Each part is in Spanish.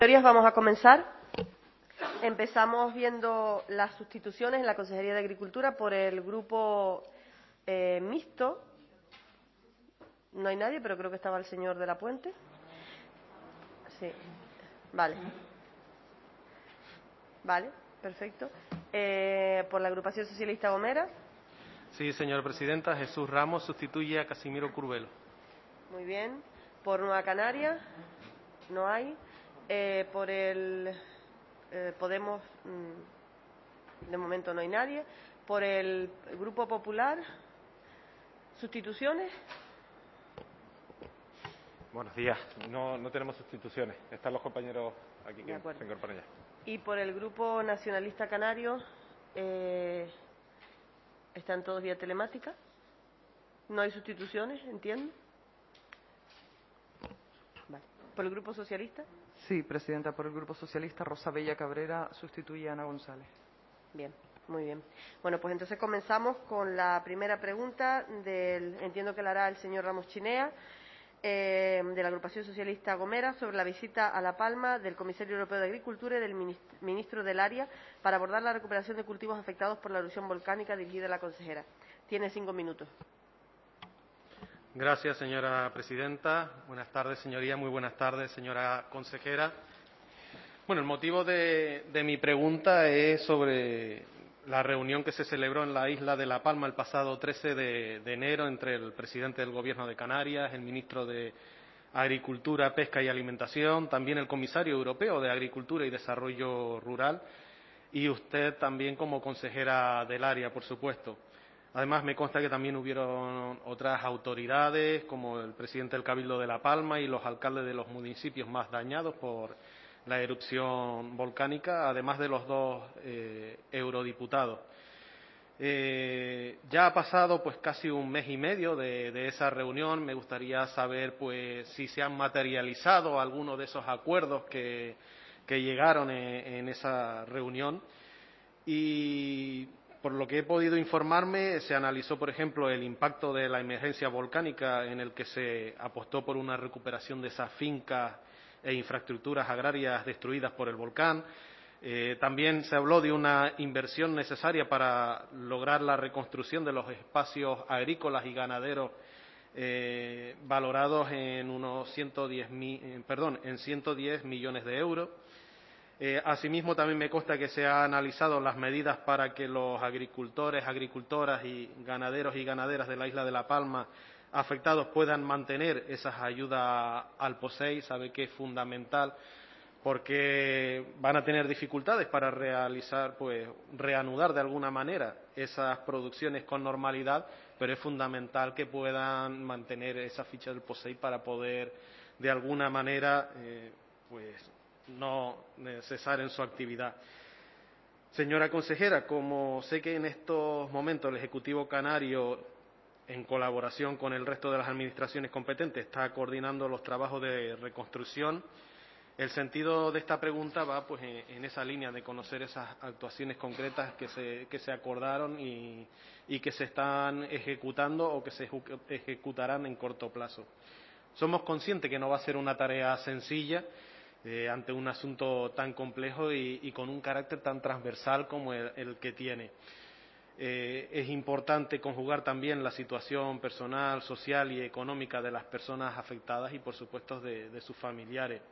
Señorías, vamos a comenzar. Empezamos viendo las sustituciones en la Consejería de Agricultura por el grupo mixto. No hay nadie, pero creo que estaba el señor de la Puente. Sí, vale. Vale, perfecto. Por la agrupación socialista Gomera. Sí, señora presidenta. Jesús Ramos sustituye a Casimiro Curbelo. Muy bien. Por Nueva Canaria, no hay. Por el Podemos, de momento no hay nadie. Por el Grupo Popular, ¿sustituciones? Buenos días. No tenemos sustituciones. Están los compañeros aquí que se incorporan ya. Y por el Grupo Nacionalista Canario, ¿están todos vía telemática? ¿No hay sustituciones, entiendo? Vale. ¿Por el Grupo Socialista? Sí, presidenta, por el Grupo Socialista, Rosa Bella Cabrera sustituye a Ana González. Bien, muy bien. Bueno, pues entonces comenzamos con la primera pregunta entiendo que la hará el señor Ramos Chinea, de la agrupación socialista Gomera, sobre la visita a La Palma del Comisario Europeo de Agricultura y del ministro del área para abordar la recuperación de cultivos afectados por la erupción volcánica, dirigida a la consejera. Tiene 5 minutos. Gracias, señora presidenta. Buenas tardes, señoría. Muy buenas tardes, señora consejera. Bueno, el motivo de mi pregunta es sobre la reunión que se celebró en la isla de La Palma el pasado 13 de enero entre el presidente del Gobierno de Canarias, el ministro de Agricultura, Pesca y Alimentación, también el comisario europeo de Agricultura y Desarrollo Rural y usted también como consejera del área, por supuesto. Además, me consta que también hubieron otras autoridades, como el presidente del Cabildo de La Palma y los alcaldes de los municipios más dañados por la erupción volcánica, además de los 2 eurodiputados. Ya ha pasado pues casi un mes y medio de esa reunión. Me gustaría saber pues si se han materializado algunos de esos acuerdos que llegaron en esa reunión. Y por lo que he podido informarme, se analizó, por ejemplo, el impacto de la emergencia volcánica, en el que se apostó por una recuperación de esas fincas e infraestructuras agrarias destruidas por el volcán. También se habló de una inversión necesaria para lograr la reconstrucción de los espacios agrícolas y ganaderos valorados en unos 110 millones de euros. Asimismo, también me consta que se han analizado las medidas para que los agricultores, agricultoras y ganaderas de la isla de La Palma afectados puedan mantener esas ayudas al POSEI. Sabe que es fundamental porque van a tener dificultades para reanudar de alguna manera esas producciones con normalidad, pero es fundamental que puedan mantener esa ficha del POSEI para poder, de alguna manera, no cesar en su actividad. Señora consejera, como sé que en estos momentos el Ejecutivo canario, en colaboración con el resto de las administraciones competentes, está coordinando los trabajos de reconstrucción, el sentido de esta pregunta va pues en esa línea de conocer esas actuaciones concretas que se acordaron y que se están ejecutando o que se ejecutarán en corto plazo. Somos conscientes que no va a ser una tarea sencilla ante un asunto tan complejo y con un carácter tan transversal como el que tiene. Es importante conjugar también la situación personal, social y económica de las personas afectadas y, por supuesto, de sus familiares.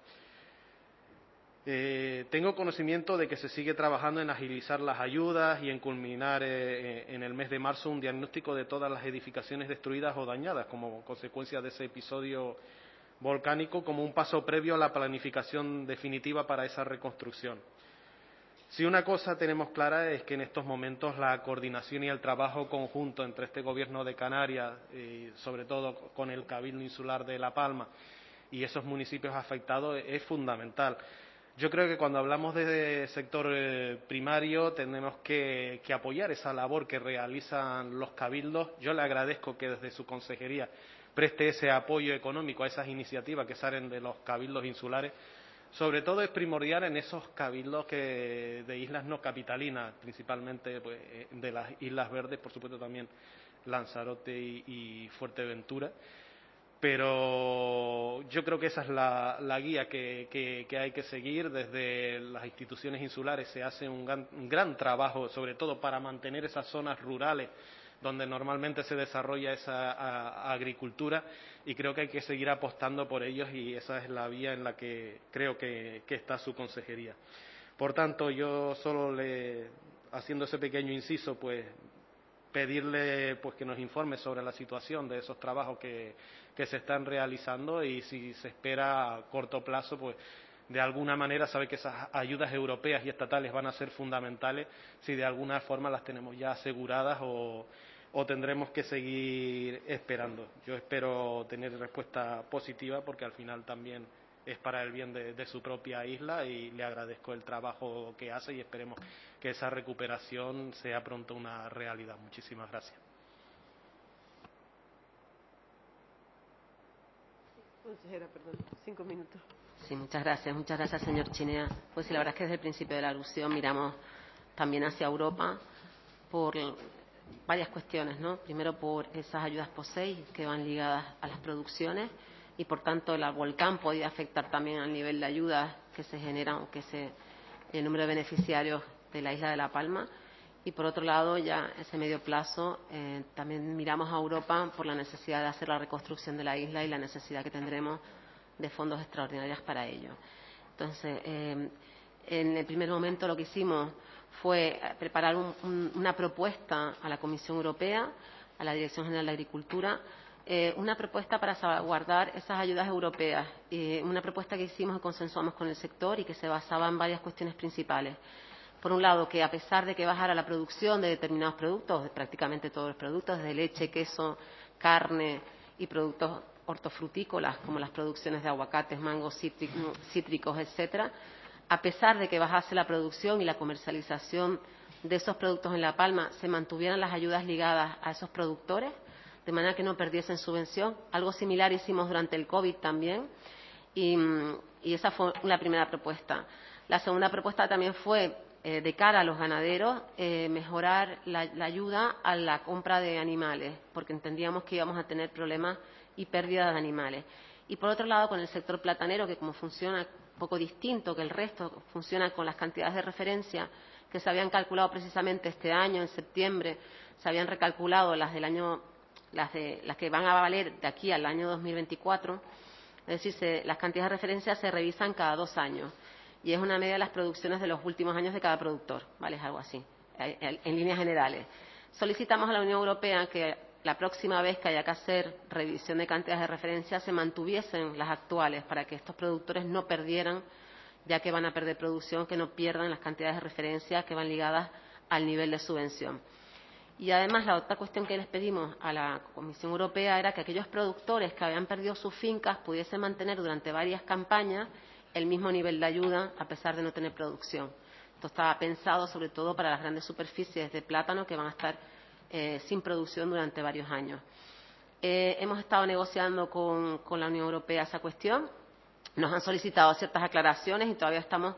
Tengo conocimiento de que se sigue trabajando en agilizar las ayudas y en culminar en el mes de marzo un diagnóstico de todas las edificaciones destruidas o dañadas como consecuencia de ese episodio volcánico, como un paso previo a la planificación definitiva para esa reconstrucción. Si una cosa tenemos clara es que en estos momentos la coordinación y el trabajo conjunto entre este Gobierno de Canarias, y sobre todo con el Cabildo Insular de La Palma y esos municipios afectados, es fundamental. Yo creo que cuando hablamos de sector primario tenemos que apoyar esa labor que realizan los cabildos. Yo le agradezco que desde su consejería preste ese apoyo económico a esas iniciativas que salen de los cabildos insulares. Sobre todo es primordial en esos cabildos de islas no capitalinas, principalmente pues, de las Islas Verdes, por supuesto también Lanzarote y Fuerteventura, pero yo creo que esa es la guía que hay que seguir. Desde las instituciones insulares se hace un gran trabajo, sobre todo para mantener esas zonas rurales donde normalmente se desarrolla esa agricultura, y creo que hay que seguir apostando por ellos, y esa es la vía en la que creo que está su consejería. Por tanto, yo solo haciendo ese pequeño inciso, pues pedirle pues que nos informe sobre la situación de esos trabajos que se están realizando, y si se espera a corto plazo, pues de alguna manera sabe que esas ayudas europeas y estatales van a ser fundamentales, si de alguna forma las tenemos ya aseguradas o tendremos que seguir esperando. Yo espero tener respuesta positiva, porque al final también es para el bien de su propia isla, y le agradezco el trabajo que hace y esperemos que esa recuperación sea pronto una realidad. Muchísimas gracias. Consejera, perdón, 5 minutos. Sí, muchas gracias, señor Chinea. Pues sí, la verdad es que desde el principio de la alusión miramos también hacia Europa por varias cuestiones, ¿no? Primero, por esas ayudas POSEI que van ligadas a las producciones, y por tanto el volcán podía afectar también al nivel de ayudas que se generan, el número de beneficiarios de la isla de La Palma. Y por otro lado, ya ese medio plazo, también miramos a Europa por la necesidad de hacer la reconstrucción de la isla y la necesidad que tendremos de fondos extraordinarios para ello. Entonces, en el primer momento lo que hicimos fue preparar una propuesta a la Comisión Europea, a la Dirección General de Agricultura, una propuesta para salvaguardar esas ayudas europeas, una propuesta que hicimos y consensuamos con el sector, y que se basaba en varias cuestiones principales. Por un lado, que a pesar de que bajara la producción de determinados productos, de prácticamente todos los productos, desde leche, queso, carne y productos hortofrutícolas, como las producciones de aguacates, mangos, cítricos, etcétera, a pesar de que bajase la producción y la comercialización de esos productos en La Palma, se mantuvieran las ayudas ligadas a esos productores, de manera que no perdiesen subvención. Algo similar hicimos durante el COVID también, y esa fue la primera propuesta. La segunda propuesta también fue, de cara a los ganaderos, mejorar la ayuda a la compra de animales, porque entendíamos que íbamos a tener problemas y pérdida de animales. Y por otro lado, con el sector platanero, que como funciona un poco distinto que el resto, funciona con las cantidades de referencia que se habían calculado precisamente este año, en septiembre, se habían recalculado las que van a valer de aquí al año 2024, es decir, las cantidades de referencia se revisan cada 2 años, y es una media de las producciones de los últimos años de cada productor, ¿vale? Es algo así, en líneas generales. Solicitamos a la Unión Europea que la próxima vez que haya que hacer revisión de cantidades de referencia se mantuviesen las actuales, para que estos productores no perdieran, ya que van a perder producción, que no pierdan las cantidades de referencia que van ligadas al nivel de subvención. Y además, la otra cuestión que les pedimos a la Comisión Europea era que aquellos productores que habían perdido sus fincas pudiesen mantener durante varias campañas el mismo nivel de ayuda, a pesar de no tener producción. Esto estaba pensado sobre todo para las grandes superficies de plátano, que van a estar sin producción durante varios años. Hemos estado negociando con la Unión Europea esa cuestión. Nos han solicitado ciertas aclaraciones y todavía estamos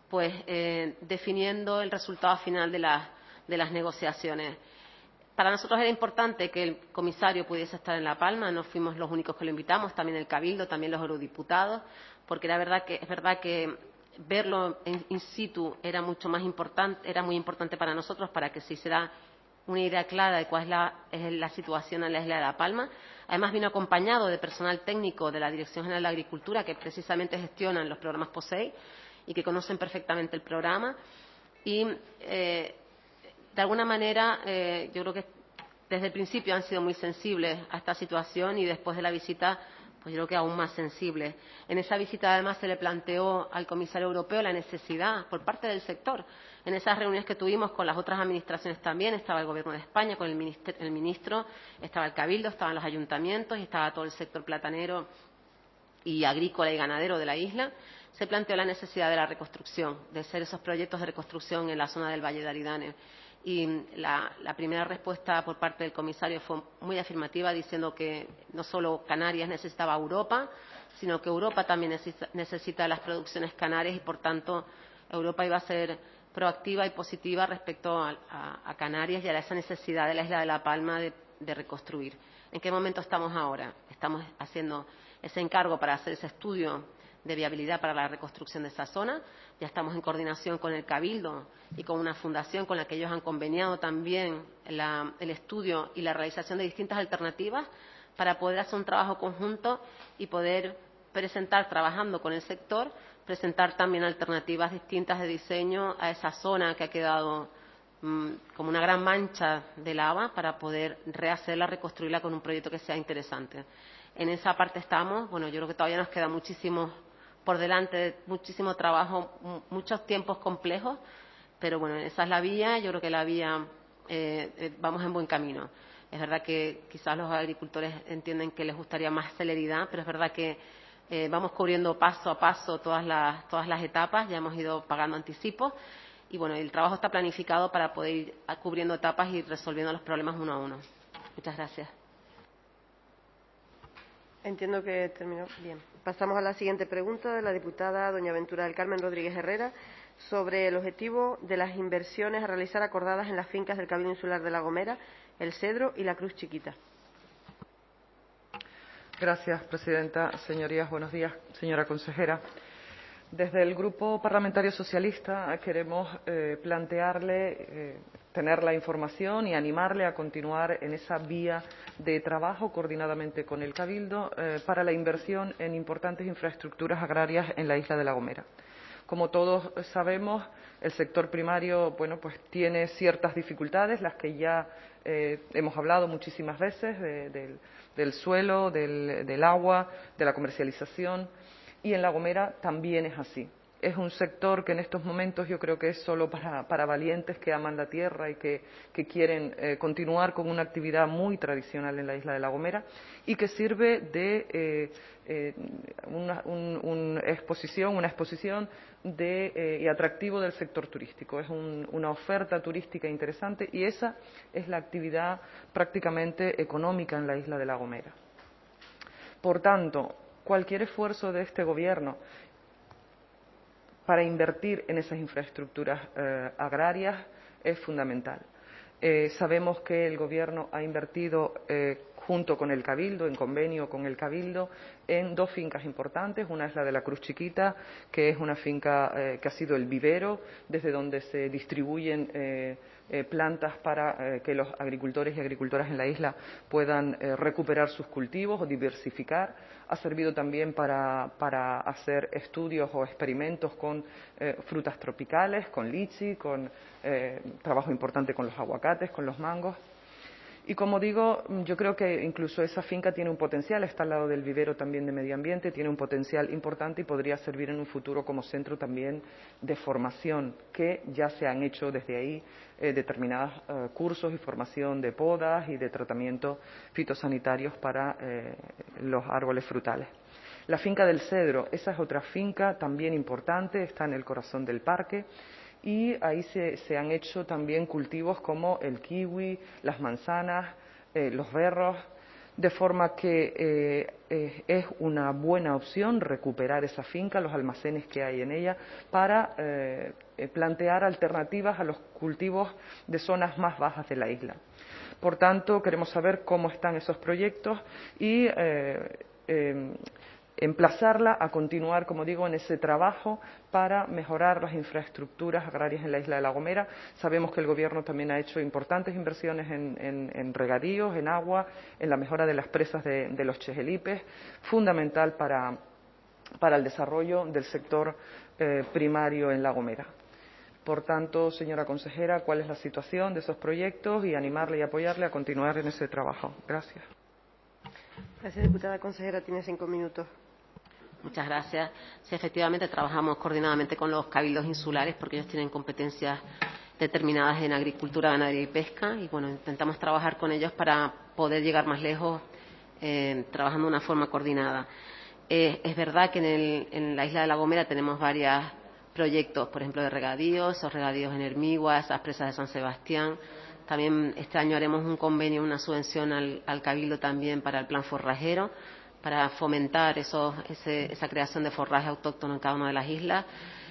definiendo el resultado final de las negociaciones. Para nosotros era importante que el comisario pudiese estar en La Palma. No fuimos los únicos que lo invitamos, también el Cabildo, también los eurodiputados, porque es verdad que verlo in situ era mucho más importante, era muy importante para nosotros, para que se hiciera una idea clara de cuál es la situación en la isla de La Palma. Además, vino acompañado de personal técnico de la Dirección General de Agricultura, que precisamente gestionan los programas POSEI y que conocen perfectamente el programa. Y de alguna manera, yo creo que desde el principio han sido muy sensibles a esta situación, y después de la visita, pues yo creo que aún más sensibles. En esa visita, además, se le planteó al comisario europeo la necesidad por parte del sector. En esas reuniones que tuvimos con las otras administraciones también, estaba el Gobierno de España, con el ministro, estaba el Cabildo, estaban los ayuntamientos y estaba todo el sector platanero y agrícola y ganadero de la isla. Se planteó la necesidad de la reconstrucción, de hacer esos proyectos de reconstrucción en la zona del Valle de Aridane. Y la primera respuesta por parte del comisario fue muy afirmativa, diciendo que no solo Canarias necesitaba Europa, sino que Europa también necesita las producciones canarias, y por tanto Europa iba a ser proactiva y positiva respecto a Canarias y a esa necesidad de la isla de La Palma de reconstruir. ¿En qué momento estamos ahora? estamos haciendo ese encargo para hacer ese estudio de viabilidad para la reconstrucción de esa zona. Ya estamos en coordinación con el Cabildo y con una fundación con la que ellos han conveniado también el estudio y la realización de distintas alternativas para poder hacer un trabajo conjunto y poder presentar, trabajando con el sector, presentar también alternativas distintas de diseño a esa zona que ha quedado como una gran mancha de lava, para poder rehacerla, reconstruirla con un proyecto que sea interesante. En esa parte estamos. Bueno, yo creo que todavía nos queda muchísimo por delante, muchísimo trabajo, muchos tiempos complejos, pero bueno, esa es la vía. Yo creo que la vía vamos en buen camino. Es verdad que quizás los agricultores entienden que les gustaría más celeridad, pero es verdad que vamos cubriendo paso a paso todas las etapas. Ya hemos ido pagando anticipos y bueno, el trabajo está planificado para poder ir cubriendo etapas y resolviendo los problemas uno a uno. Muchas gracias. Entiendo que terminó. Bien. Pasamos a la siguiente pregunta de la diputada doña Ventura del Carmen Rodríguez Herrera sobre el objetivo de las inversiones a realizar acordadas en las fincas del Cabildo Insular de La Gomera, El Cedro y la Cruz Chiquita. Gracias, presidenta. Señorías, buenos días. Señora consejera, desde el Grupo Parlamentario Socialista queremos plantearle tener la información y animarle a continuar en esa vía de trabajo coordinadamente con el Cabildo para la inversión en importantes infraestructuras agrarias en la isla de La Gomera. Como todos sabemos, el sector primario, bueno, pues tiene ciertas dificultades, las que ya hemos hablado muchísimas veces, del suelo, del agua, de la comercialización, y en La Gomera también es así. Es un sector que en estos momentos yo creo que es solo para valientes que aman la tierra y que quieren continuar con una actividad muy tradicional en la isla de La Gomera y que sirve de una exposición y atractivo del sector turístico. Es una oferta turística interesante y esa es la actividad prácticamente económica en la isla de La Gomera. Por tanto, cualquier esfuerzo de este Gobierno para invertir en esas infraestructuras agrarias es fundamental. Sabemos que el Gobierno ha invertido junto con el Cabildo, en convenio con el Cabildo, en dos fincas importantes. Una es la de la Cruz Chiquita, que es una finca que ha sido el vivero, desde donde se distribuyen plantas para que los agricultores y agricultoras en la isla puedan recuperar sus cultivos o diversificar. Ha servido también para hacer estudios o experimentos con frutas tropicales, con lichi, con trabajo importante con los aguacates, con los mangos. Y como digo, yo creo que incluso esa finca tiene un potencial, está al lado del vivero también de medio ambiente, tiene un potencial importante y podría servir en un futuro como centro también de formación, que ya se han hecho desde ahí determinados cursos y formación de podas y de tratamientos fitosanitarios para los árboles frutales. La finca del Cedro, esa es otra finca también importante, está en el corazón del parque. Y ahí se han hecho también cultivos como el kiwi, las manzanas, los berros, de forma que es una buena opción recuperar esa finca, los almacenes que hay en ella, para plantear alternativas a los cultivos de zonas más bajas de la isla. Por tanto, queremos saber cómo están esos proyectos y emplazarla a continuar, como digo, en ese trabajo para mejorar las infraestructuras agrarias en la isla de La Gomera. Sabemos que el Gobierno también ha hecho importantes inversiones en regadíos, en agua, en la mejora de las presas de los Chejelipes, fundamental para el desarrollo del sector primario en La Gomera. Por tanto, señora consejera, ¿cuál es la situación de esos proyectos? Y animarle y apoyarle a continuar en ese trabajo. Gracias. Gracias, diputada consejera. Tiene 5 minutos. Muchas gracias. Sí, efectivamente, trabajamos coordinadamente con los cabildos insulares porque ellos tienen competencias determinadas en agricultura, ganadería y pesca y, bueno, intentamos trabajar con ellos para poder llegar más lejos trabajando de una forma coordinada. Es verdad que en la isla de La Gomera tenemos varios proyectos, por ejemplo, de regadíos, esos regadíos en Hermigua, esas presas de San Sebastián. También este año haremos un convenio, una subvención al Cabildo también para el plan forrajero, para fomentar esa creación de forraje autóctono en cada una de las islas.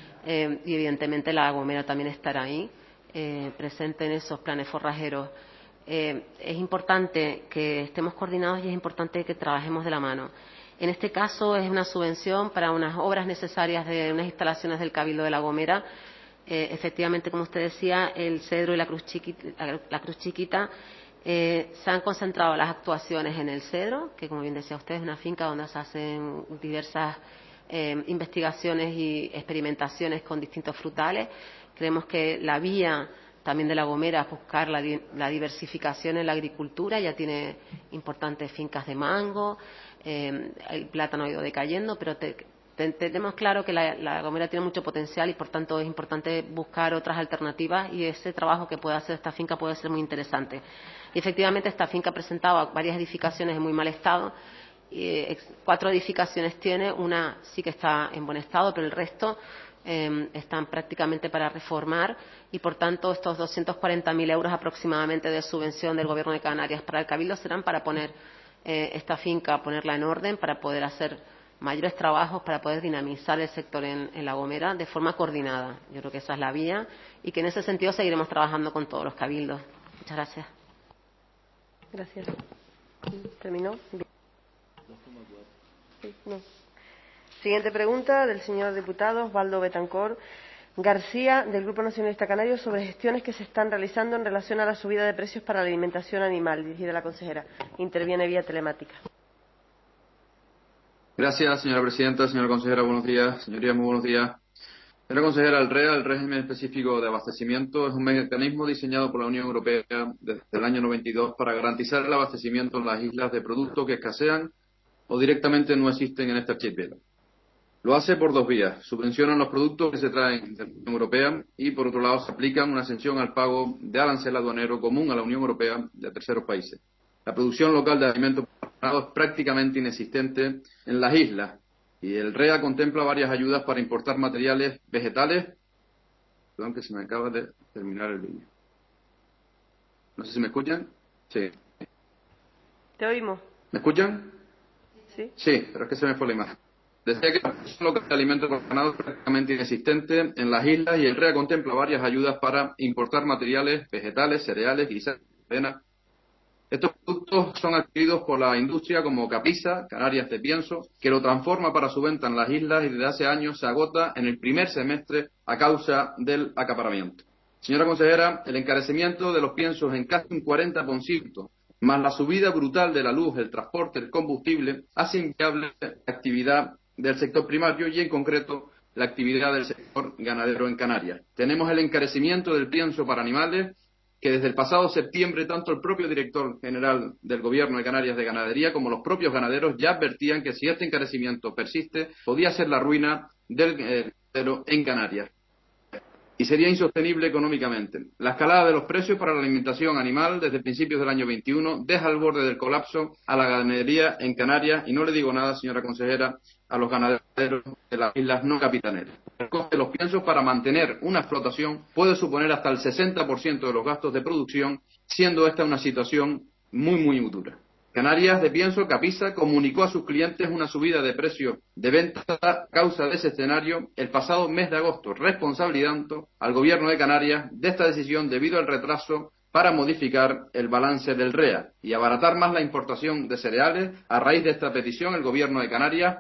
Y evidentemente La Gomera también estará ahí, presente en esos planes forrajeros. es importante que estemos coordinados y es importante que trabajemos de la mano. En este caso es una subvención para unas obras necesarias de unas instalaciones del Cabildo de La Gomera. Efectivamente, como usted decía, el Cedro y la Cruz Chiquita se han concentrado las actuaciones en el Cedro, que como bien decía usted es una finca donde se hacen diversas investigaciones y experimentaciones con distintos frutales. Creemos que la vía también de La Gomera es buscar la diversificación en la agricultura. Ya tiene importantes fincas de mango, el plátano ha ido decayendo, pero tenemos claro que la Gomera tiene mucho potencial y por tanto es importante buscar otras alternativas, y ese trabajo que puede hacer esta finca puede ser muy interesante. Y efectivamente esta finca presentaba varias edificaciones en muy mal estado. 4 edificaciones tiene, una sí que está en buen estado, pero el resto están prácticamente para reformar, y por tanto estos 240.000 euros aproximadamente de subvención del Gobierno de Canarias para el Cabildo serán para poner esta finca, ponerla en orden, para poder hacer mayores trabajos, para poder dinamizar el sector en La Gomera de forma coordinada. Yo creo que esa es la vía y que en ese sentido seguiremos trabajando con todos los cabildos. Muchas gracias. Gracias. ¿Terminó? Bien. Sí, no. Siguiente pregunta del señor diputado Osvaldo Betancor García, del Grupo Nacionalista Canario, sobre gestiones que se están realizando en relación a la subida de precios para la alimentación animal. Dirigida a la consejera. Interviene vía telemática. Gracias, señora presidenta. Señora consejera, buenos días. Señorías, muy buenos días. Señora consejera, el REA, el régimen específico de abastecimiento, es un mecanismo diseñado por la Unión Europea desde el año 92 para garantizar el abastecimiento en las islas de productos que escasean o directamente no existen en este archipiélago. Lo hace por 2 vías. Subvencionan los productos que se traen de la Unión Europea y, por otro lado, se aplican una exención al pago de arancel aduanero común a la Unión Europea de terceros países. La producción local de alimentos es prácticamente inexistente en las islas, y el REA contempla varias ayudas para importar materiales vegetales. Perdón, que se me acaba de terminar el vídeo. No sé si me escuchan. Sí. Te oímos. ¿Me escuchan? Sí. Sí, pero es que se me fue la imagen. Decía que la producción local de alimentos por ganado es prácticamente inexistente en las islas, y el REA contempla varias ayudas para importar materiales vegetales, cereales, guisados, avena. Estos productos son adquiridos por la industria como Capisa, Canarias de Pienso, que lo transforma para su venta en las islas, y desde hace años se agota en el primer semestre a causa del acaparamiento. Señora consejera, el encarecimiento de los piensos en casi un 40%, más la subida brutal de la luz, el transporte, el combustible, hace inviable la actividad del sector primario y, en concreto, la actividad del sector ganadero en Canarias. Tenemos el encarecimiento del pienso para animales, que desde el pasado septiembre tanto el propio director general del Gobierno de Canarias de Ganadería como los propios ganaderos ya advertían que si este encarecimiento persiste podía ser la ruina del ganadero en Canarias y sería insostenible económicamente. La escalada de los precios para la alimentación animal desde principios del año 21 deja al borde del colapso a la ganadería en Canarias, y no le digo nada, señora consejera, a los ganaderos de las islas no capitaneras. El coste de los piensos para mantener una explotación puede suponer hasta el 60% de los gastos de producción, siendo esta una situación muy dura. Canarias de Pienso, Capisa, comunicó a sus clientes una subida de precio de venta a causa de ese escenario el pasado mes de agosto, responsabilizando al Gobierno de Canarias de esta decisión debido al retraso para modificar el balance del REA y abaratar más la importación de cereales. A raíz de esta petición, el Gobierno de Canarias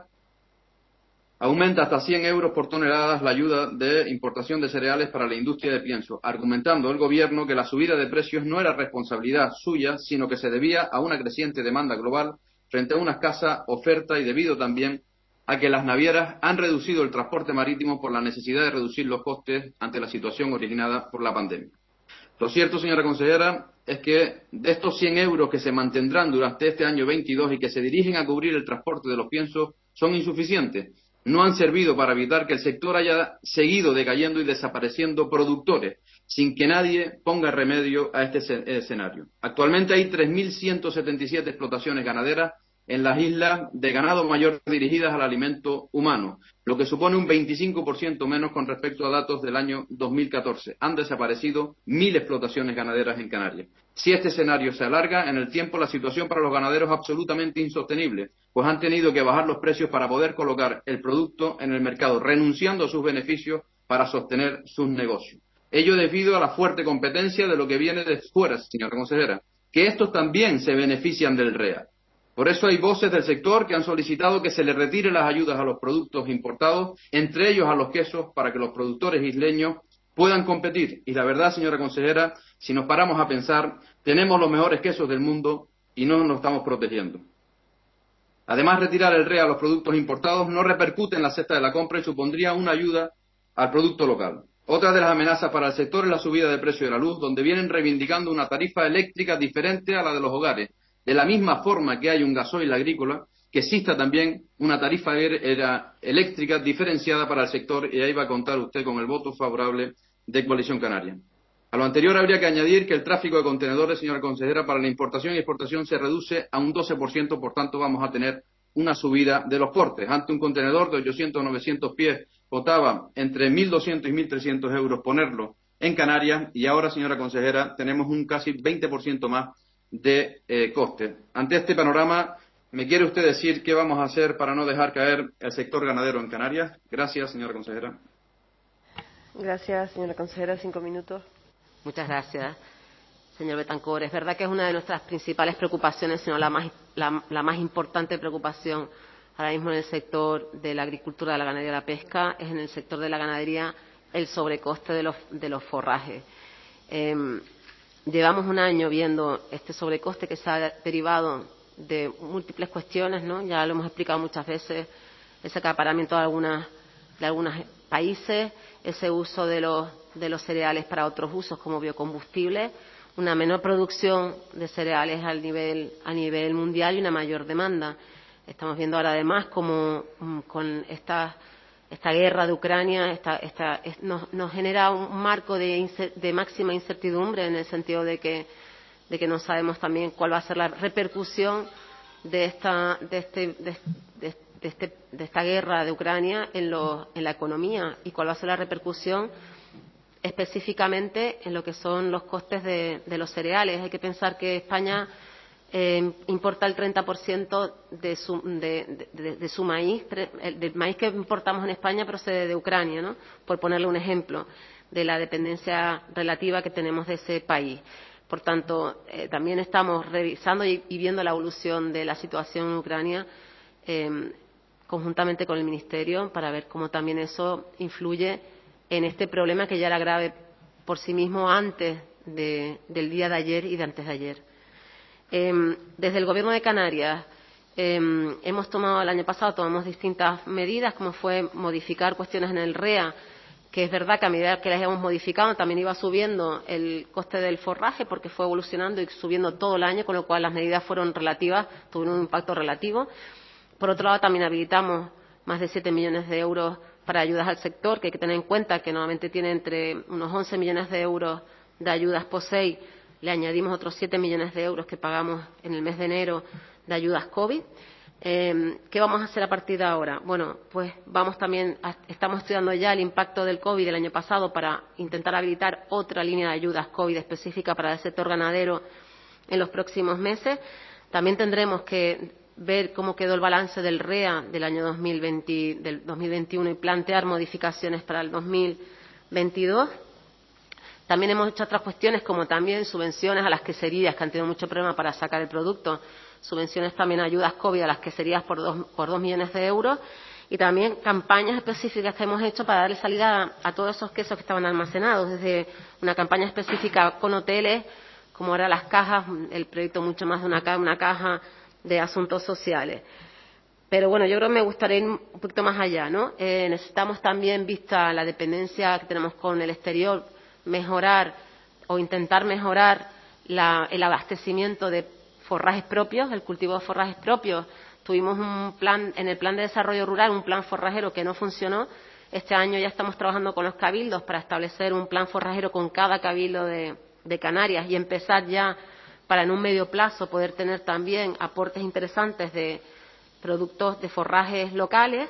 aumenta hasta 100 euros por tonelada la ayuda de importación de cereales para la industria de pienso, argumentando el Gobierno que la subida de precios no era responsabilidad suya, sino que se debía a una creciente demanda global frente a una escasa oferta, y debido también a que las navieras han reducido el transporte marítimo por la necesidad de reducir los costes ante la situación originada por la pandemia. Lo cierto, señora consejera, es que de estos 100 euros que se mantendrán durante este año 22 y que se dirigen a cubrir el transporte de los piensos son insuficientes. No han servido para evitar que el sector haya seguido decayendo y desapareciendo productores, sin que nadie ponga remedio a este escenario. Actualmente hay 3.177 explotaciones ganaderas en las islas de ganado mayor dirigidas al alimento humano, lo que supone un 25% menos con respecto a datos del año 2014. Han desaparecido 1.000 explotaciones ganaderas en Canarias. Si este escenario se alarga en el tiempo, la situación para los ganaderos es absolutamente insostenible, pues han tenido que bajar los precios para poder colocar el producto en el mercado, renunciando a sus beneficios para sostener sus negocios. Ello debido a la fuerte competencia de lo que viene de fuera, señora consejera. que estos también se benefician del REA. Por eso hay voces del sector que han solicitado que se le retire las ayudas a los productos importados, entre ellos a los quesos, para que los productores isleños puedan competir. Y la verdad, señora consejera, si nos paramos a pensar, tenemos los mejores quesos del mundo y no nos estamos protegiendo. Además, retirar el REA a los productos importados no repercute en la cesta de la compra y supondría una ayuda al producto local. Otra de las amenazas para el sector es la subida de precio de la luz, donde vienen reivindicando una tarifa eléctrica diferente a la de los hogares. De la misma forma que hay un gasoil agrícola, que exista también una tarifa eléctrica diferenciada para el sector, y ahí va a contar usted con el voto favorable de Coalición Canaria. A lo anterior habría que añadir que el tráfico de contenedores, señora consejera, para la importación y exportación se reduce a un 12%, por tanto vamos a tener una subida de los portes. Ante un contenedor de 800 o 900 pies costaba entre 1.200 y 1.300 euros ponerlo en Canarias, y ahora, señora consejera, tenemos un casi 20% más de coste. Ante este panorama, ¿me quiere usted decir qué vamos a hacer para no dejar caer el sector ganadero en Canarias? Gracias, señora consejera. Gracias, señora consejera. 5 minutos. Muchas gracias, señor Betancor. Es verdad que es una de nuestras principales preocupaciones, sino la más importante preocupación ahora mismo en el sector de la agricultura, de la ganadería y la pesca, es en el sector de la ganadería el sobrecoste de los forrajes. Llevamos un año viendo este sobrecoste que se ha derivado de múltiples cuestiones, ¿no? Ya lo hemos explicado muchas veces, ese acaparamiento de algunos países, ese uso de los cereales para otros usos como biocombustibles, una menor producción de cereales a nivel mundial y una mayor demanda. Estamos viendo ahora además como con esta guerra de Ucrania nos genera un marco de máxima incertidumbre, en el sentido de que no sabemos también cuál va a ser la repercusión de esta guerra de Ucrania en la economía, y cuál va a ser la repercusión específicamente en lo que son los costes de los cereales. Hay que pensar que España importa el 30% de su maíz, del maíz que importamos en España procede de Ucrania, ¿no? Por ponerle un ejemplo de la dependencia relativa que tenemos de ese país. Por tanto, también estamos revisando y viendo la evolución de la situación en Ucrania conjuntamente con el Ministerio, para ver cómo también eso influye en este problema que ya era grave por sí mismo antes del día de ayer y de antes de ayer. Desde el Gobierno de Canarias hemos tomado, el año pasado tomamos distintas medidas, como fue modificar cuestiones en el REA, que es verdad que a medida que las íbamos modificando también iba subiendo el coste del forraje, porque fue evolucionando y subiendo todo el año, con lo cual las medidas fueron relativas, tuvieron un impacto relativo. Por otro lado, también habilitamos más de 7 millones de euros para ayudas al sector, que hay que tener en cuenta que normalmente tiene entre unos 11 millones de euros de ayudas POSEI. Le añadimos otros 7 millones de euros que pagamos en el mes de enero de ayudas COVID. ¿Qué vamos a hacer a partir de ahora? Bueno, pues estamos estudiando ya el impacto del COVID del año pasado para intentar habilitar otra línea de ayudas COVID específica para el sector ganadero en los próximos meses. También tendremos que ver cómo quedó el balance del REA del año 2021 y plantear modificaciones para el 2022. También hemos hecho otras cuestiones, como también subvenciones a las queserías, que han tenido mucho problema para sacar el producto, subvenciones también a ayudas COVID a las queserías por 2 millones de euros, y también campañas específicas que hemos hecho para darle salida a todos esos quesos que estaban almacenados, desde una campaña específica con hoteles, como ahora las cajas, el proyecto mucho más de una caja de asuntos sociales. Pero bueno, yo creo que me gustaría ir un poquito más allá, ¿no? Necesitamos también, vista la dependencia que tenemos con el exterior, mejorar o intentar mejorar el abastecimiento de forrajes propios, el cultivo de forrajes propios. Tuvimos un plan, en el plan de desarrollo rural, un plan forrajero que no funcionó. Este año ya estamos trabajando con los cabildos para establecer un plan forrajero con cada cabildo de Canarias y empezar ya para en un medio plazo poder tener también aportes interesantes de productos de forrajes locales.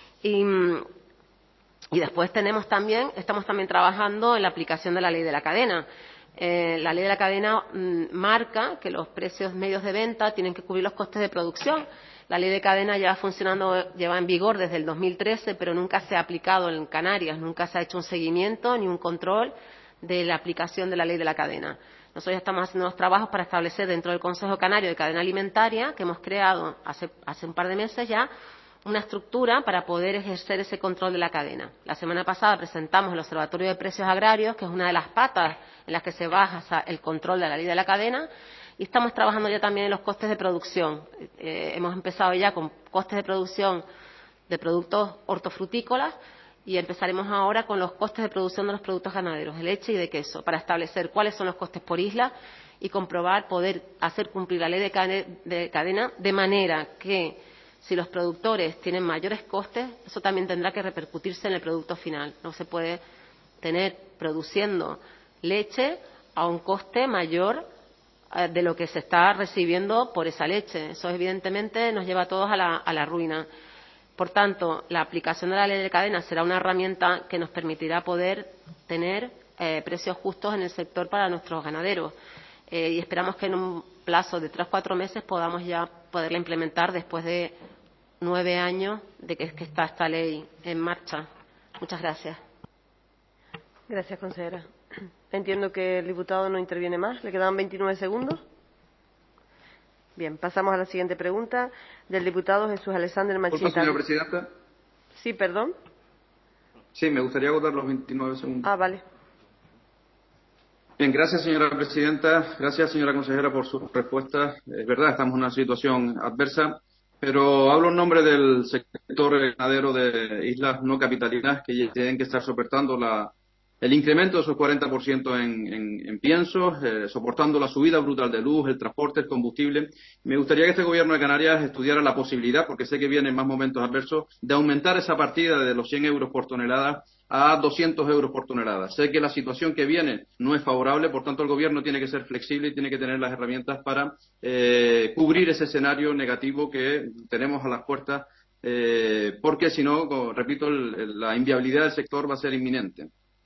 Y después estamos también trabajando en la aplicación de la ley de la cadena. La ley de la cadena marca que los precios medios de venta tienen que cubrir los costes de producción. La ley de cadena lleva en vigor desde el 2013, pero nunca se ha aplicado en Canarias, nunca se ha hecho un seguimiento ni un control de la aplicación de la ley de la cadena. Nosotros ya estamos haciendo los trabajos para establecer dentro del Consejo Canario de Cadena Alimentaria, que hemos creado hace un par de meses ya, una estructura para poder ejercer ese control de la cadena. La semana pasada presentamos el Observatorio de Precios Agrarios, que es una de las patas en las que se basa el control de la ley de la cadena, y estamos trabajando ya también en los costes de producción. Hemos empezado ya con costes de producción de productos hortofrutícolas y empezaremos ahora con los costes de producción de los productos ganaderos, de leche y de queso, para establecer cuáles son los costes por isla y comprobar poder hacer cumplir la ley de cadena de manera que si los productores tienen mayores costes, eso también tendrá que repercutirse en el producto final. No se puede tener produciendo leche a un coste mayor de lo que se está recibiendo por esa leche. Eso evidentemente nos lleva a todos a la ruina. Por tanto, la aplicación de la ley de cadena será una herramienta que nos permitirá poder tener precios justos en el sector para nuestros ganaderos. Y esperamos que en un plazo de 3 o 4 meses podamos ya poderla implementar después de 9 años de que está esta ley en marcha. Muchas gracias. Gracias, consejera. Entiendo que el diputado no interviene más. Le quedan 29 segundos. Bien, pasamos a la siguiente pregunta del diputado Jesús Alexander Machín. Señora presidenta. Sí, perdón. Sí, me gustaría agotar los 29 segundos. Ah, vale. Bien, gracias, señora presidenta. Gracias, señora consejera, por sus respuestas. Es verdad, estamos en una situación adversa, pero hablo en nombre del sector ganadero de islas no capitalinas que tienen que estar soportando el incremento de esos 40% en piensos, soportando la subida brutal de luz, el transporte, el combustible. Me gustaría que este Gobierno de Canarias estudiara la posibilidad, porque sé que vienen más momentos adversos, de aumentar esa partida de los 100 euros por tonelada a 200 euros por tonelada. Sé que la situación que viene no es favorable, por tanto el Gobierno tiene que ser flexible y tiene que tener las herramientas para cubrir ese escenario negativo que tenemos a las puertas, porque si no, repito, la inviabilidad del sector va a ser inminente.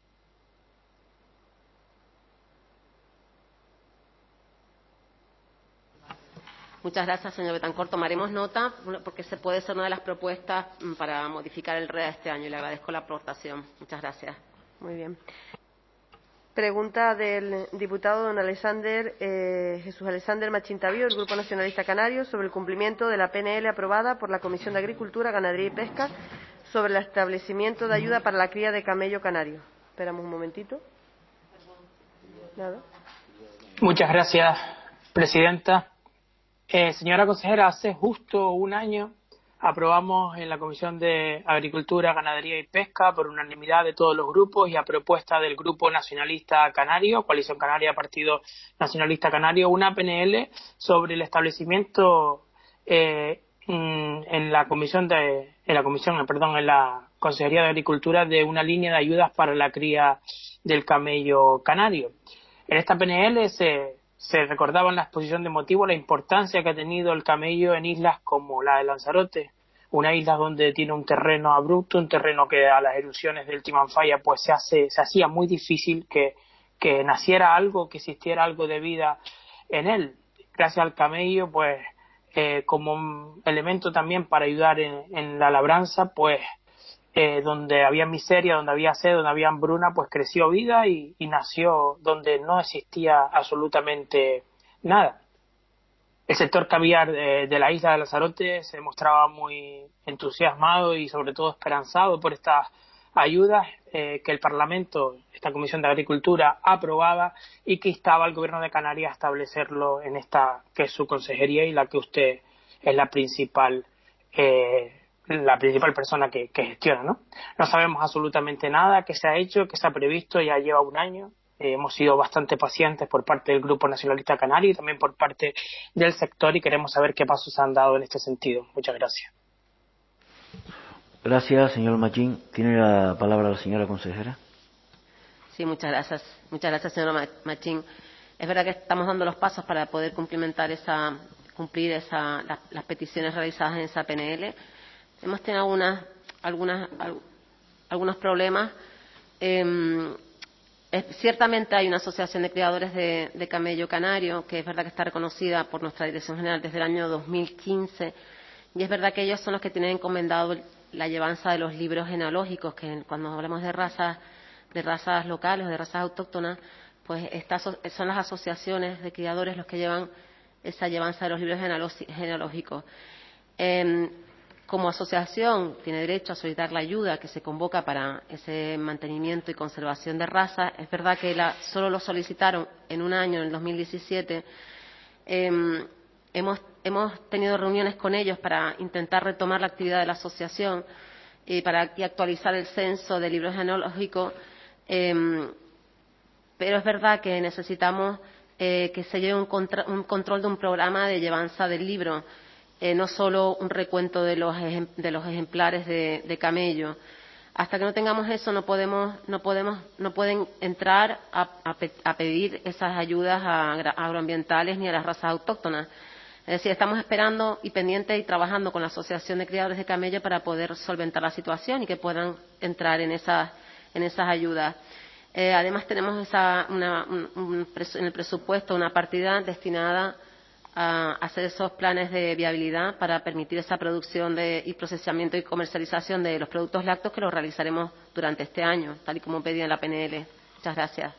Muchas gracias, señor Betancor. Tomaremos nota porque se puede ser una de las propuestas para modificar el REA este año y le agradezco la aportación. Muchas gracias. Muy bien. Pregunta del diputado don Jesús Alexander Machín Tavío, del Grupo Nacionalista Canario, sobre el cumplimiento de la PNL aprobada por la Comisión de Agricultura, Ganadería y Pesca sobre el establecimiento de ayuda para la cría de camello canario. Esperamos un momentito. Nada. Muchas gracias, presidenta. Señora consejera, hace justo un año aprobamos en la Comisión de Agricultura, Ganadería y Pesca, por unanimidad de todos los grupos y a propuesta del Grupo Nacionalista Canario, Coalición Canaria, Partido Nacionalista Canario, una PNL sobre el establecimiento en la Consejería de Agricultura de una línea de ayudas para la cría del camello canario. En esta PNL se recordaba en la exposición de motivos la importancia que ha tenido el camello en islas como la de Lanzarote, una isla donde tiene un terreno abrupto, un terreno que a las erupciones del Timanfaya pues se hacía muy difícil que naciera algo, que existiera algo de vida en él. Gracias al camello, pues como un elemento también para ayudar en la labranza, pues donde había miseria, donde había sed, donde había hambruna, pues creció vida y nació donde no existía absolutamente nada. El sector caviar de la isla de Lanzarote se mostraba muy entusiasmado y sobre todo esperanzado por estas ayudas que el Parlamento, esta Comisión de Agricultura, aprobaba y que instaba al Gobierno de Canarias a establecerlo en esta que es su consejería y la que usted es la principal persona que gestiona, ¿no? No sabemos absolutamente nada que se ha hecho, que se ha previsto, ya lleva un año. Hemos sido bastante pacientes por parte del Grupo Nacionalista Canario y también por parte del sector y queremos saber qué pasos se han dado en este sentido. Muchas gracias. Gracias, señor Machín. Tiene la palabra la señora consejera. Sí, muchas gracias. Muchas gracias, señora Machín. Es verdad que estamos dando los pasos para poder cumplir las peticiones realizadas en esa PNL. Hemos tenido algunos problemas. Ciertamente hay una asociación de criadores de camello canario que es verdad que está reconocida por nuestra Dirección General desde el año 2015 y es verdad que ellos son los que tienen encomendado la llevanza de los libros genealógicos, que cuando hablamos de razas razas locales o de razas autóctonas, pues son las asociaciones de criadores los que llevan esa llevanza de los libros genealógicos. Como asociación tiene derecho a solicitar la ayuda que se convoca para ese mantenimiento y conservación de razas. Es verdad que solo lo solicitaron en un año, en el 2017. Hemos tenido reuniones con ellos para intentar retomar la actividad de la asociación y actualizar el censo de libros genealógicos, pero es verdad que necesitamos que se lleve un control de un programa de llevanza del libro, no solo un recuento de los ejemplares de camello. Hasta que no tengamos eso no pueden entrar a pedir esas ayudas agroambientales ni a las razas autóctonas. Es decir, estamos esperando y pendientes y trabajando con la Asociación de Criadores de Camello para poder solventar la situación y que puedan entrar en esas ayudas. Además, tenemos en el presupuesto una partida destinada a hacer esos planes de viabilidad para permitir esa producción y procesamiento y comercialización de los productos lácteos, que lo realizaremos durante este año, tal y como pedía la PNL. Muchas gracias.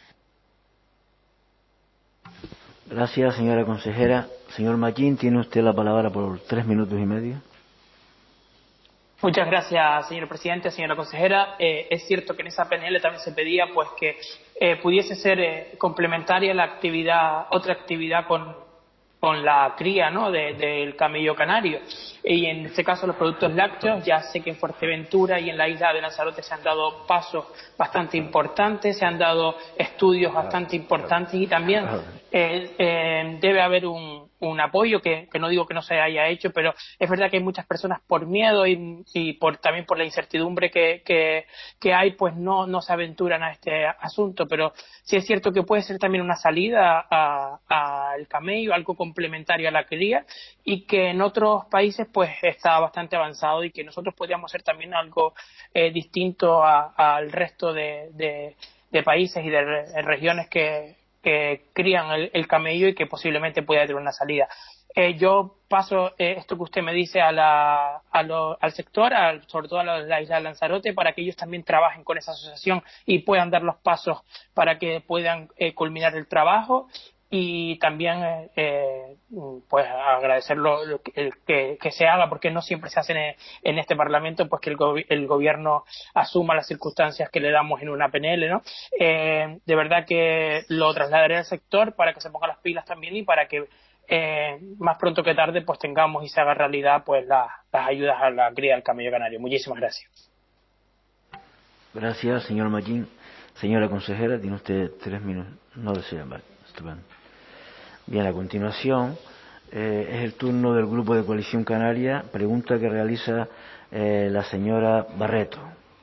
Gracias, señora consejera. Señor Machín, tiene usted la palabra por 3 minutos y medio. Muchas gracias, señor presidente, señora consejera. Es cierto que en esa PNL también se pedía pues que pudiese ser complementaria otra actividad con la cría, ¿no?, del camello canario. Y en este caso los productos lácteos. Ya sé que en Fuerteventura y en la isla de Lanzarote se han dado pasos bastante importantes, se han dado estudios bastante importantes, y también debe haber un apoyo que no digo que no se haya hecho, pero es verdad que hay muchas personas por miedo y también por la incertidumbre que hay, pues no se aventuran a este asunto. Pero sí es cierto que puede ser también una salida al camello, algo complementario a la cría, y que en otros países pues está bastante avanzado, y que nosotros podríamos hacer también algo distinto al resto de países y de regiones que crían el camello, y que posiblemente pueda tener una salida. Yo paso esto que usted me dice al sector, sobre todo a la isla de Lanzarote, para que ellos también trabajen con esa asociación y puedan dar los pasos para que puedan culminar el trabajo. Y también pues agradecer que se haga, porque no siempre se hace en este Parlamento, pues que el gobierno asuma las circunstancias que le damos en una PNL, ¿no? De verdad que lo trasladaré al sector para que se ponga las pilas también, y para que más pronto que tarde pues tengamos y se haga realidad pues las ayudas a la cría del camello canario. Muchísimas gracias. Gracias, señor Machín. Señora consejera, tiene usted 3 minutos. No desea, vale. Estupendo. Bien, a continuación es el turno del Grupo de Coalición Canaria. Pregunta que realiza la señora Barreto.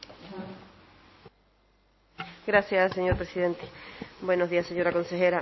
Gracias, señor presidente. Buenos días, señora consejera.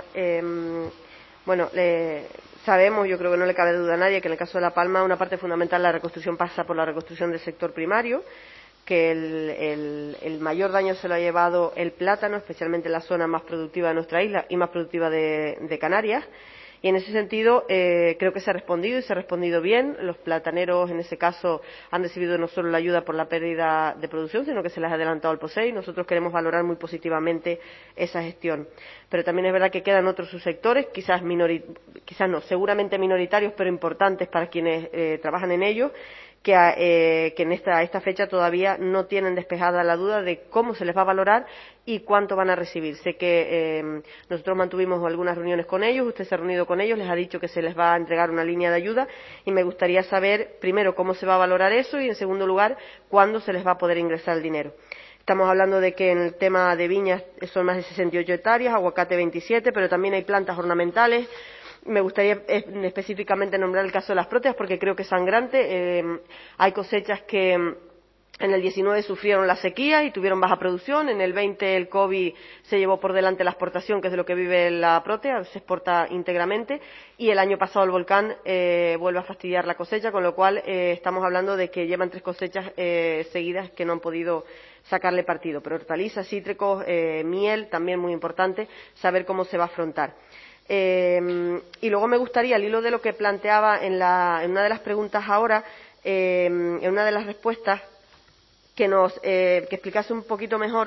Sabemos, yo creo que no le cabe duda a nadie, que en el caso de La Palma una parte fundamental de la reconstrucción pasa por la reconstrucción del sector primario, que el mayor daño se lo ha llevado el plátano, especialmente en la zona más productiva de nuestra isla y más productiva de Canarias. Y en ese sentido creo que se ha respondido, y se ha respondido bien. Los plataneros, en ese caso, han recibido no solo la ayuda por la pérdida de producción, sino que se les ha adelantado el POSEI. Nosotros queremos valorar muy positivamente esa gestión. Pero también es verdad que quedan otros subsectores, seguramente minoritarios, pero importantes para quienes trabajan en ellos, que en esta fecha todavía no tienen despejada la duda de cómo se les va a valorar y cuánto van a recibir. Sé que nosotros mantuvimos algunas reuniones con ellos, usted se ha reunido con ellos, les ha dicho que se les va a entregar una línea de ayuda, y me gustaría saber, primero, cómo se va a valorar eso, y, en segundo lugar, cuándo se les va a poder ingresar el dinero. Estamos hablando de que en el tema de viñas son más de 68 hectáreas, aguacate 27, pero también hay plantas ornamentales. Me gustaría específicamente nombrar el caso de las próteas, porque creo que es sangrante. Hay cosechas que en el 19 sufrieron la sequía y tuvieron baja producción. En el 20 el COVID se llevó por delante la exportación, que es de lo que vive la prótea, se exporta íntegramente. Y el año pasado el volcán vuelve a fastidiar la cosecha, con lo cual estamos hablando de que llevan 3 cosechas seguidas que no han podido sacarle partido. Pero hortalizas, cítricos, miel, también muy importante saber cómo se va a afrontar. Y luego me gustaría, al hilo de lo que planteaba en una de las preguntas ahora, en una de las respuestas, que explicase un poquito mejor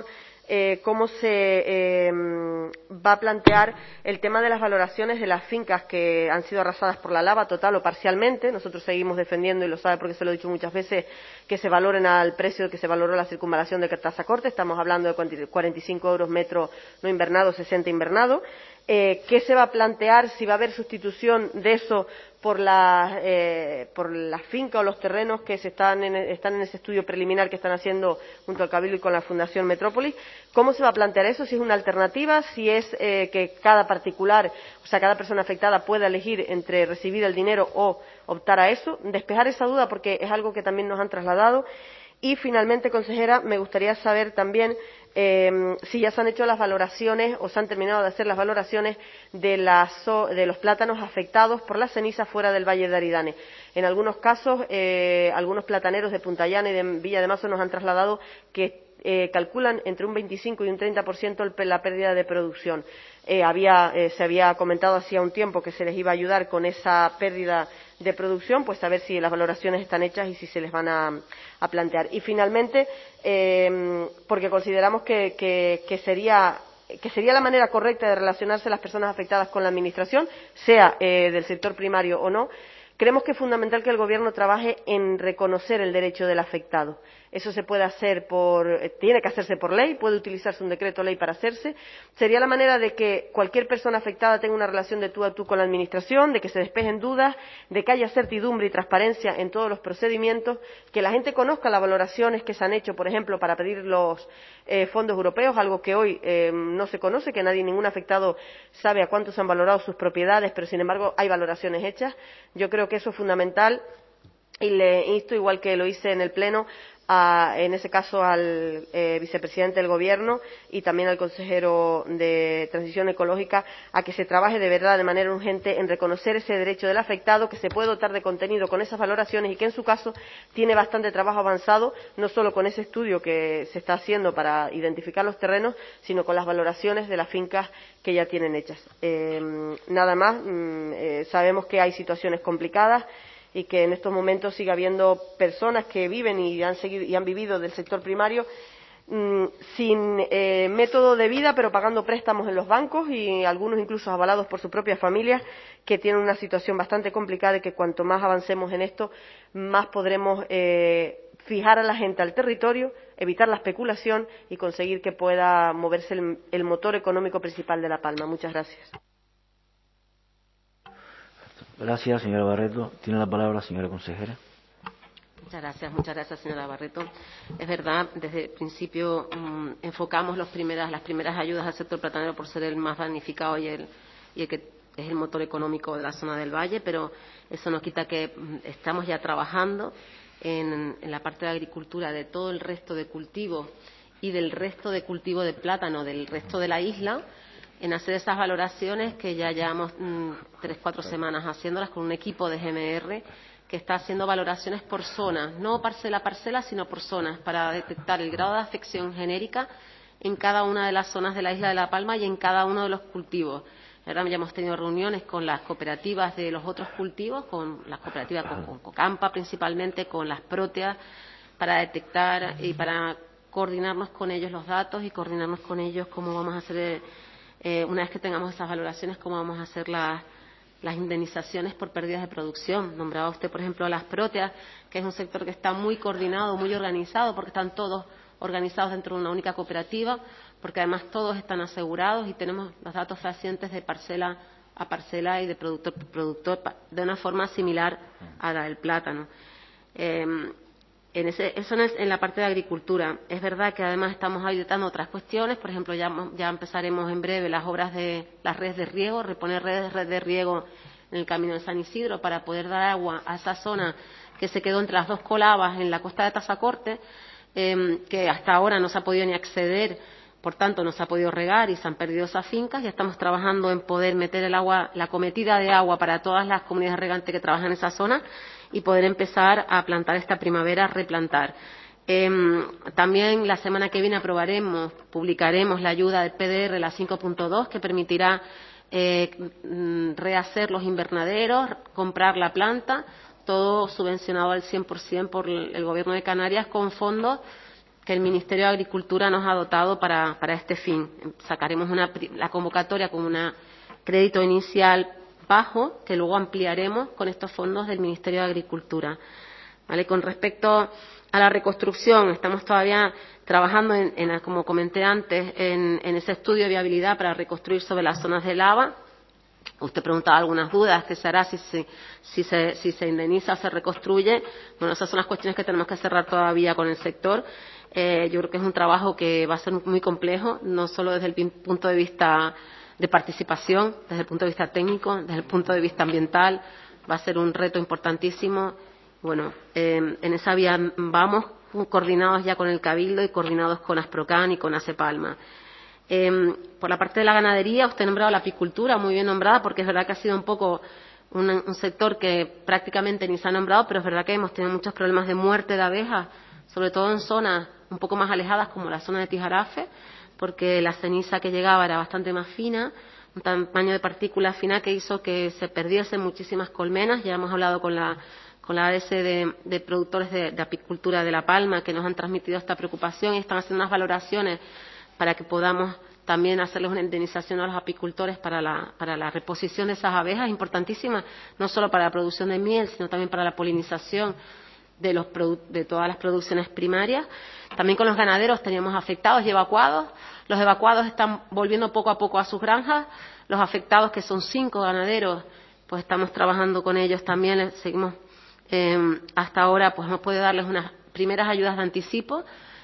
cómo se va a plantear el tema de las valoraciones de las fincas que han sido arrasadas por la lava total o parcialmente. Nosotros seguimos defendiendo, y lo sabe porque se lo he dicho muchas veces, que se valoren al precio que se valoró la circunvalación de Tazacorte. Estamos hablando de 45 euros metro no invernado, 60 invernado. ¿Qué se va a plantear? Si va a haber sustitución de eso por la finca o los terrenos que están en ese estudio preliminar que están haciendo junto al Cabildo y con la Fundación Metrópolis. ¿Cómo se va a plantear eso? Si es una alternativa, si es que cada particular, o sea, cada persona afectada pueda elegir entre recibir el dinero o optar a eso. Despejar esa duda porque es algo que también nos han trasladado. Y finalmente, consejera, me gustaría saber también si ya se han hecho las valoraciones o se han terminado de hacer las valoraciones de los plátanos afectados por la ceniza fuera del Valle de Aridane. En algunos casos, algunos plataneros de Punta Llana y de Villa de Mazo nos han trasladado que calculan entre un 25 y un 30% la pérdida de producción. Se había comentado hacía un tiempo que se les iba a ayudar con esa pérdida de producción, pues a ver si las valoraciones están hechas y si se les van a plantear. Y finalmente, porque consideramos que sería la manera correcta de relacionarse las personas afectadas con la Administración, sea del sector primario o no, creemos que es fundamental que el Gobierno trabaje en reconocer el derecho del afectado. Eso se puede hacer tiene que hacerse por ley, puede utilizarse un decreto ley para hacerse. Sería la manera de que cualquier persona afectada tenga una relación de tú a tú con la Administración, de que se despejen dudas, de que haya certidumbre y transparencia en todos los procedimientos, que la gente conozca las valoraciones que se han hecho, por ejemplo, para pedir los fondos europeos, algo que hoy no se conoce, que ningún afectado sabe a cuánto se han valorado sus propiedades, pero sin embargo hay valoraciones hechas. Yo creo que eso es fundamental y le insto, igual que lo hice en el Pleno, en ese caso al vicepresidente del Gobierno y también al consejero de Transición Ecológica, a que se trabaje de verdad de manera urgente en reconocer ese derecho del afectado, que se puede dotar de contenido con esas valoraciones y que en su caso tiene bastante trabajo avanzado, no solo con ese estudio que se está haciendo para identificar los terrenos, sino con las valoraciones de las fincas que ya tienen hechas. Nada más, sabemos que hay situaciones complicadas y que en estos momentos sigue habiendo personas que viven y han vivido del sector primario sin método de vida, pero pagando préstamos en los bancos y algunos incluso avalados por sus propias familias, que tienen una situación bastante complicada y que cuanto más avancemos en esto, más podremos fijar a la gente al territorio, evitar la especulación y conseguir que pueda moverse el motor económico principal de La Palma. Muchas gracias. Gracias, señora Barreto. Tiene la palabra la señora consejera. Muchas gracias, señora Barreto. Es verdad, desde el principio enfocamos las primeras ayudas al sector platanero por ser el más damnificado y el que es el motor económico de la zona del valle, pero eso no quita que estamos ya trabajando en la parte de agricultura de todo el resto de cultivos y del resto de cultivo de plátano del resto de la isla, en hacer esas valoraciones que ya llevamos 3-4 semanas haciéndolas con un equipo de GMR que está haciendo valoraciones por zonas, no parcela a parcela, sino por zonas, para detectar el grado de afección genérica en cada una de las zonas de la isla de La Palma y en cada uno de los cultivos. Ahora ya hemos tenido reuniones con las cooperativas de los otros cultivos, con las cooperativas con Cocampa principalmente, con las próteas, para detectar y para coordinarnos con ellos los datos y coordinarnos con ellos cómo vamos a hacer, una vez que tengamos esas valoraciones, cómo vamos a hacer las indemnizaciones por pérdidas de producción. Nombraba usted, por ejemplo, las próteas, que es un sector que está muy coordinado, muy organizado, porque están todos organizados dentro de una única cooperativa, porque además todos están asegurados y tenemos los datos fehacientes de parcela a parcela y de productor por productor de una forma similar a la del plátano. Eso no es en la parte de agricultura. Es verdad que además estamos habilitando otras cuestiones. Por ejemplo, ya empezaremos en breve las obras de las redes de riego, reponer redes de riego en el camino de San Isidro para poder dar agua a esa zona que se quedó entre las dos colabas en la costa de Tazacorte, que hasta ahora no se ha podido ni acceder, por tanto no se ha podido regar y se han perdido esas fincas. Ya estamos trabajando en poder meter el agua, la cometida de agua para todas las comunidades regantes que trabajan en esa zona y poder empezar a plantar esta primavera, replantar. También la semana que viene publicaremos la ayuda del PDR, la 5.2, que permitirá rehacer los invernaderos, comprar la planta, todo subvencionado al 100% por el Gobierno de Canarias con fondos que el Ministerio de Agricultura nos ha dotado para este fin. Sacaremos la convocatoria con un crédito inicial bajo, que luego ampliaremos con estos fondos del Ministerio de Agricultura. ¿Vale? Con respecto a la reconstrucción, estamos todavía trabajando, como comenté antes, en ese estudio de viabilidad para reconstruir sobre las zonas de lava. Usted preguntaba algunas dudas, ¿qué se hará si se indemniza o se reconstruye? Bueno, esas son las cuestiones que tenemos que cerrar todavía con el sector. Yo creo que es un trabajo que va a ser muy complejo, no solo desde el punto de vista de participación, desde el punto de vista técnico, desde el punto de vista ambiental. Va a ser un reto importantísimo. Bueno, en esa vía vamos, coordinados ya con el Cabildo y coordinados con Asprocan y con ASEPalma. Por la parte de la ganadería, usted ha nombrado la apicultura, muy bien nombrada, porque es verdad que ha sido un poco un sector que prácticamente ni se ha nombrado, pero es verdad que hemos tenido muchos problemas de muerte de abejas, sobre todo en zonas un poco más alejadas como la zona de Tijarafe, porque la ceniza que llegaba era bastante más fina, un tamaño de partícula fina que hizo que se perdiesen muchísimas colmenas. Ya hemos hablado con la ADS de productores de apicultura de La Palma, que nos han transmitido esta preocupación y están haciendo unas valoraciones para que podamos también hacerles una indemnización a los apicultores para la reposición de esas abejas, importantísimas, no solo para la producción de miel, sino también para la polinización de todas las producciones primarias. También con los ganaderos teníamos afectados y evacuados. Los evacuados están volviendo poco a poco a sus granjas. Los afectados, que son 5 ganaderos, pues estamos trabajando con ellos también. Seguimos hasta ahora, pues hemos podido darles unas primeras ayudas de anticipo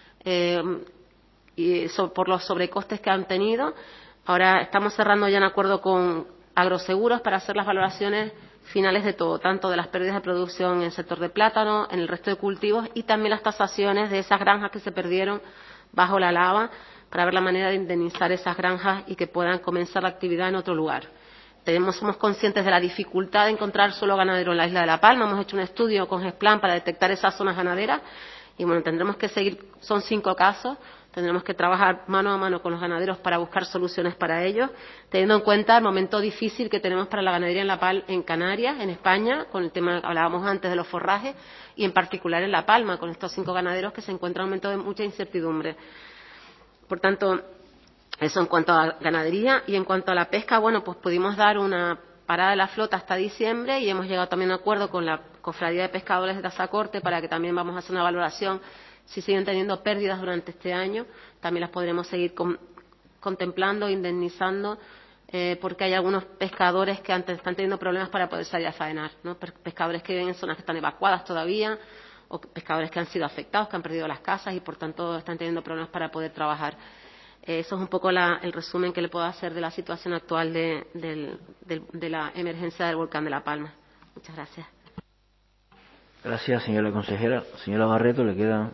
por los sobrecostes que han tenido. Ahora estamos cerrando ya un acuerdo con agroseguros para hacer las valoraciones finales de todo, tanto de las pérdidas de producción en el sector de plátano, en el resto de cultivos, y también las tasaciones de esas granjas que se perdieron bajo la lava, para ver la manera de indemnizar esas granjas y que puedan comenzar la actividad en otro lugar. Somos conscientes de la dificultad de encontrar suelo ganadero en la isla de La Palma. Hemos hecho un estudio con GESPLAN para detectar esas zonas ganaderas y bueno, tendremos que seguir, son 5 casos, tendremos que trabajar mano a mano con los ganaderos para buscar soluciones para ellos, teniendo en cuenta el momento difícil que tenemos para la ganadería en Canarias, en España, con el tema que hablábamos antes de los forrajes, y en particular en La Palma, con estos 5 ganaderos que se encuentran en un momento de mucha incertidumbre. Por tanto, eso en cuanto a ganadería. Y en cuanto a la pesca, bueno, pues pudimos dar una parada de la flota hasta diciembre y hemos llegado también a un acuerdo con la Cofradía de Pescadores de Tazacorte para que también vamos a hacer una valoración. Si siguen teniendo pérdidas durante este año, también las podremos seguir contemplando, indemnizando, porque hay algunos pescadores que antes están teniendo problemas para poder salir a faenar, ¿no? Pescadores que viven en zonas que están evacuadas todavía, o pescadores que han sido afectados, que han perdido las casas y por tanto están teniendo problemas para poder trabajar. Eso es un poco el resumen que le puedo hacer de la situación actual de la emergencia del volcán de La Palma. Muchas gracias. Gracias, señora consejera. Señora Barreto, le quedan.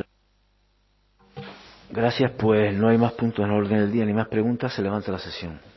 Gracias, pues no hay más puntos en el orden del día ni más preguntas. Se levanta la sesión.